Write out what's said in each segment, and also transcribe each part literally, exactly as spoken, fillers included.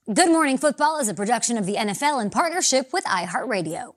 Good Morning Football is a production of the N F L in partnership with iHeartRadio.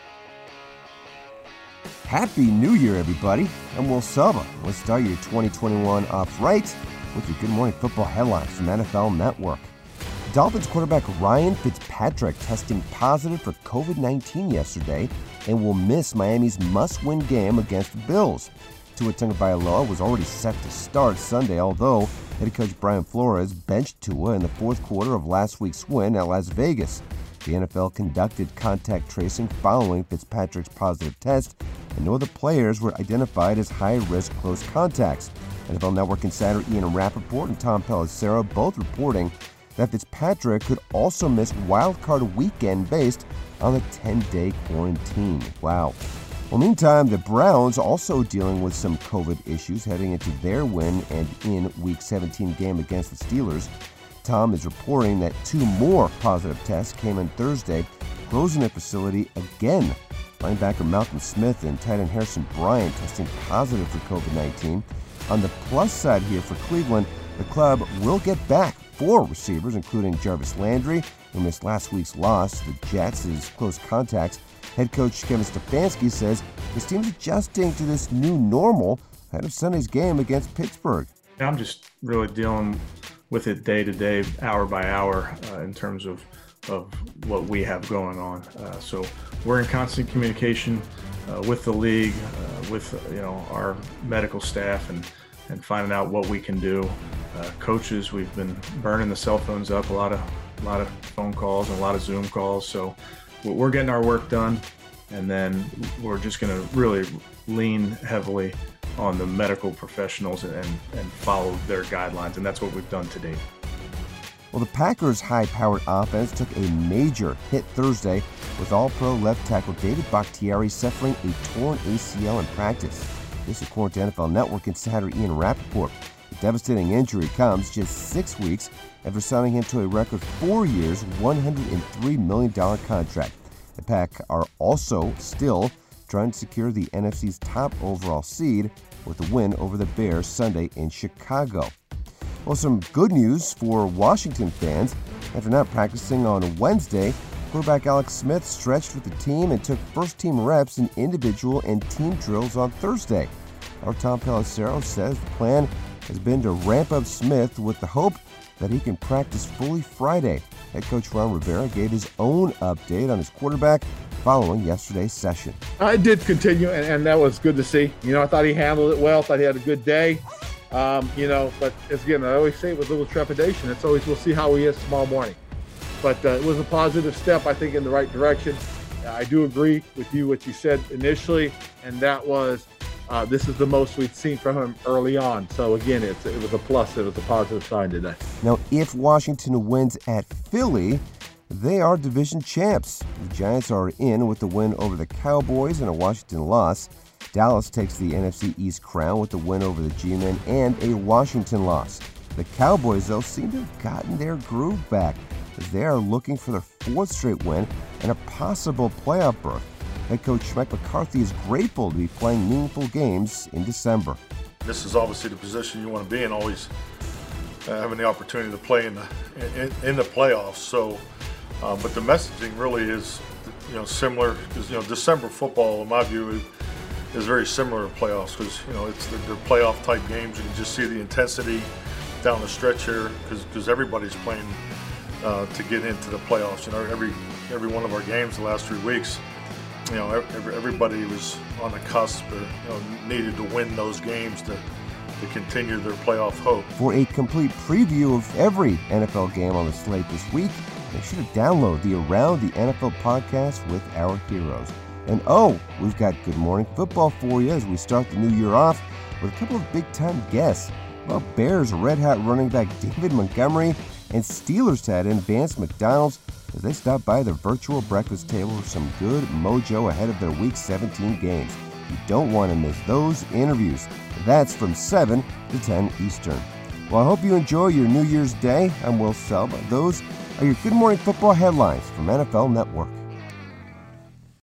Happy New Year, everybody. I'm Will Selva. Let's start your twenty twenty-one off right with your Good Morning Football headlines from N F L Network. Dolphins quarterback Ryan Fitzpatrick testing positive for covid nineteen yesterday and will miss Miami's must-win game against the Bills. Tua Tagovailoa was already set to start Sunday, although head coach Brian Flores benched Tua in the fourth quarter of last week's win at Las Vegas. The N F L conducted contact tracing following Fitzpatrick's positive test, and no other players were identified as high-risk close contacts. N F L Network insider Ian Rappaport and Tom Pelissero both reporting that Fitzpatrick could also miss wildcard weekend based on the ten-day quarantine. Wow. Well, meantime, the Browns also dealing with some COVID issues heading into their win and in Week seventeen game against the Steelers. Tom is reporting that two more positive tests came in Thursday, closing the facility again. Linebacker Malcolm Smith and tight end Harrison Bryant testing positive for covid nineteen. On the plus side here for Cleveland, the club will get back four receivers, including Jarvis Landry, who missed last week's loss to the Jets as close contacts. Head coach Kevin Stefanski says his team's adjusting to this new normal ahead of Sunday's game against Pittsburgh. I'm just really dealing with it day to day, hour by hour, uh, in terms of, of what we have going on. Uh, so we're in constant communication uh, with the league, uh, with you know our medical staff, and, and finding out what we can do. Uh, coaches, we've been burning the cell phones up, a lot of a lot of phone calls and a lot of Zoom calls. So we're getting our work done, and then we're just going to really lean heavily on the medical professionals and, and follow their guidelines, and that's what we've done to date. Well, the Packers' high-powered offense took a major hit Thursday with All-Pro left tackle David Bakhtiari suffering a torn A C L in practice. This according to N F L Network insider Ian Rappaport. The devastating injury comes just six weeks after signing him to a record four years, one hundred three million dollars contract. The Pack are also still trying to secure the N F C's top overall seed with a win over the Bears Sunday in Chicago. Well, some good news for Washington fans. After not practicing on Wednesday, quarterback Alex Smith stretched with the team and took first-team reps in individual and team drills on Thursday. Our Tom Pelissero says the plan has been to ramp up Smith with the hope that he can practice fully Friday. Head coach Ron Rivera gave his own update on his quarterback following yesterday's session. I did continue, and, and that was good to see. You know, I thought he handled it well, thought he had a good day. Um, you know, but as again, I always say with a little trepidation, it's always we'll see how he is tomorrow morning. But uh, it was a positive step, I think, in the right direction. I do agree with you, what you said initially, and that was Uh, this is the most we've seen from him early on. So, again, it's, it was a plus. It was a positive sign today. Now, if Washington wins at Philly, they are division champs. The Giants are in with the win over the Cowboys and a Washington loss. Dallas takes the N F C East crown with the win over the G-Men and a Washington loss. The Cowboys, though, seem to have gotten their groove back as they are looking for their fourth straight win and a possible playoff berth. Head coach Mike McCarthy is grateful to be playing meaningful games in December. This is obviously the position you want to be in, always uh, having the opportunity to play in the in, in the playoffs. So, uh, but the messaging really is, you know, similar because you know December football, in my view, is, is very similar to playoffs because you know it's the, they're playoff type games. You can just see the intensity down the stretch here because because everybody's playing uh, to get into the playoffs. You know, every every one of our games the last three weeks. You know, everybody was on the cusp or you know, needed to win those games to, to continue their playoff hope. For a complete preview of every N F L game on the slate this week, make sure to download the Around the N F L podcast with our heroes. And oh, we've got Good Morning Football for you as we start the new year off with a couple of big-time guests. Well, Bears red-hot running back David Montgomery and Steelers tight end Vance McDonald as they stop by the virtual breakfast table for some good mojo ahead of their Week seventeen games. You don't want to miss those interviews. That's from seven to ten Eastern. Well, I hope you enjoy your New Year's Day. I'm Will Selva. Those are your Good Morning Football headlines from N F L Network.